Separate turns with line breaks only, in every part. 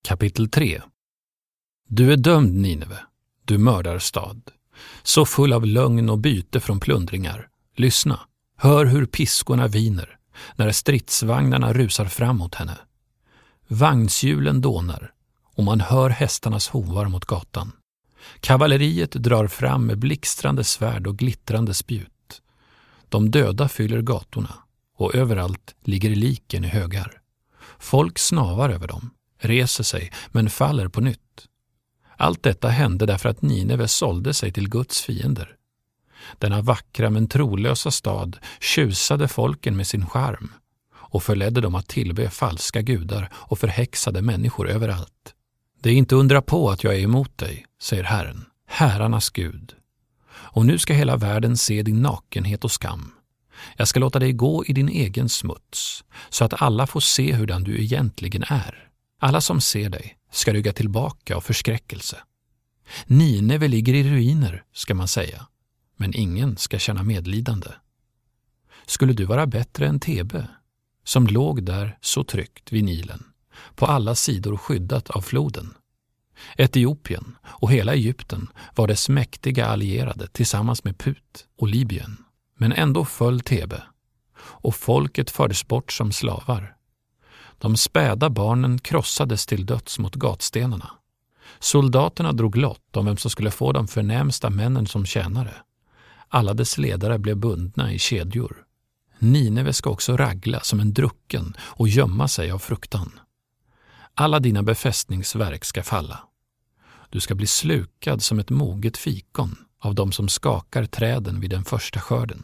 Kapitel 3. Du är dömd, Nineve, du mördarstad, så full av lögn och byte från plundringar. Lyssna, hör hur piskorna viner när stridsvagnarna rusar fram mot henne. Vagnshjulen dånar och man hör hästarnas hovar mot gatan. Kavalleriet drar fram med blixtrande svärd och glittrande spjut. De döda fyller gatorna och överallt ligger liken i högar. Folk snavar över dem, reser sig men faller på nytt. Allt detta hände därför att Nineve sålde sig till Guds fiender. Denna vackra men trolösa stad tjusade folken med sin charm och förledde dem att tillbe falska gudar och förhäxade människor överallt. Det är inte undra på att jag är emot dig, säger Herren, herrarnas Gud. Och nu ska hela världen se din nakenhet och skam. Jag ska låta dig gå i din egen smuts, så att alla får se hurdan du egentligen är. Alla som ser dig ska rygga tillbaka av förskräckelse. Nineve ligger i ruiner, ska man säga, men ingen ska känna medlidande. Skulle du vara bättre än Tebe, som låg där så tryggt vid Nilen, på alla sidor skyddat av floden? Etiopien och hela Egypten var dess mäktiga allierade tillsammans med Put och Libyen. Men ändå föll Tebe, och folket fördes bort som slavar. De späda barnen krossades till döds mot gatstenarna. Soldaterna drog lott om vem som skulle få de förnämsta männen som tjänare. Alla dess ledare blev bundna i kedjor. Nineve ska också ragla som en drucken och gömma sig av fruktan. Alla dina befästningsverk ska falla. Du ska bli slukad som ett moget fikon av dem som skakar träden vid den första skörden.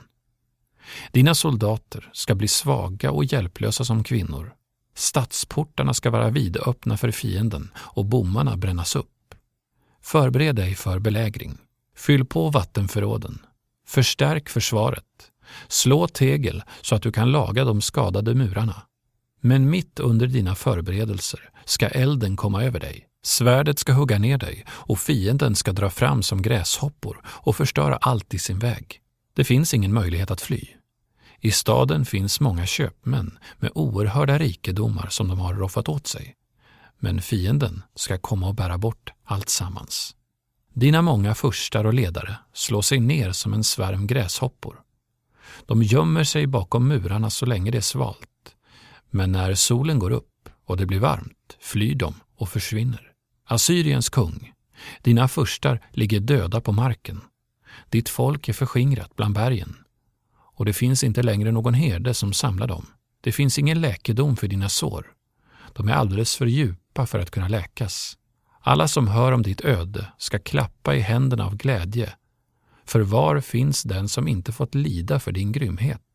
Dina soldater ska bli svaga och hjälplösa som kvinnor. Stadsportarna ska vara vidöppna för fienden och bommarna brännas upp. Förbered dig för belägring. Fyll på vattenförråden. Förstärk försvaret. Slå tegel så att du kan laga de skadade murarna. Men mitt under dina förberedelser ska elden komma över dig. Svärdet ska hugga ner dig och fienden ska dra fram som gräshoppor och förstöra allt i sin väg. Det finns ingen möjlighet att fly. I staden finns många köpmän med oerhörda rikedomar som de har roffat åt sig. Men fienden ska komma och bära bort allt sammans. Dina många furstar och ledare slår sig ner som en svärm gräshoppor. De gömmer sig bakom murarna så länge det är svalt. Men när solen går upp och det blir varmt flyr de och försvinner. Assyriens kung, dina furstar ligger döda på marken. Ditt folk är förskingrat bland bergen. Och det finns inte längre någon herde som samlar dem. Det finns ingen läkedom för dina sår. De är alldeles för djupa för att kunna läkas. Alla som hör om ditt öde ska klappa i händerna av glädje. För var finns den som inte fått lida för din grymhet?